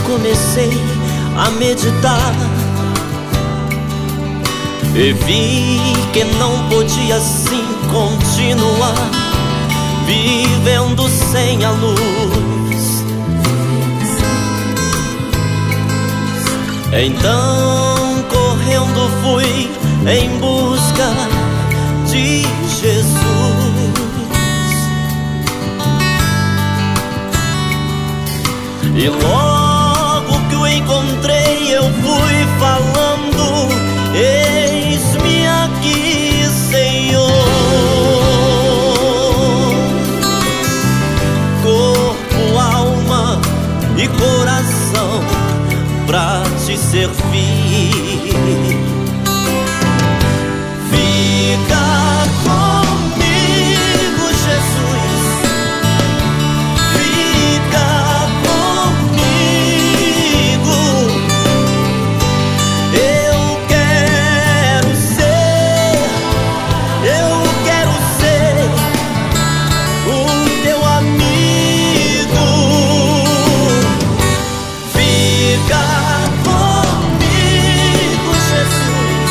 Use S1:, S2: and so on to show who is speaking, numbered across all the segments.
S1: comecei a meditar e vi que não podia assim continuar, vivendo sem a luz. Então correndo fui em busca de Jesus. E logo que o encontrei eu fui falando: eis-me aqui, Senhor. Corpo, alma e coração pra te servir. Fica comigo, Jesus. Fica comigo. Eu quero ser o teu amigo. Fica comigo, Jesus.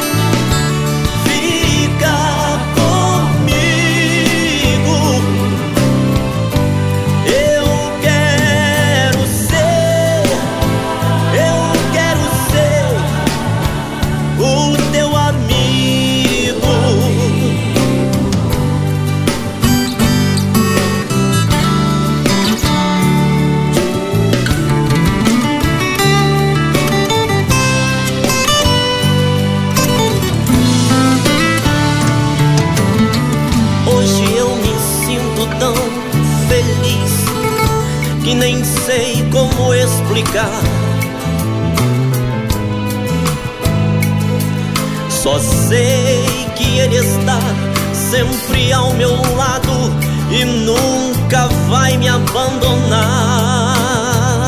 S1: Fica comigo. Eu quero ser o teu amigo. Hoje eu me sinto tão feliz que nem sei como explicar. Só sei que Ele está sempre ao meu lado e nunca vai me abandonar.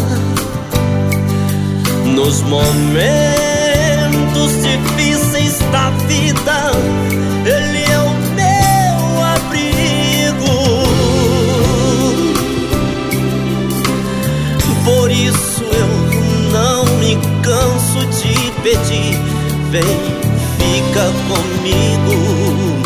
S1: Nos momentos difíceis da vida, Ele é o meu abrigo. Por isso eu não me canso de pedir: vem, fica comigo.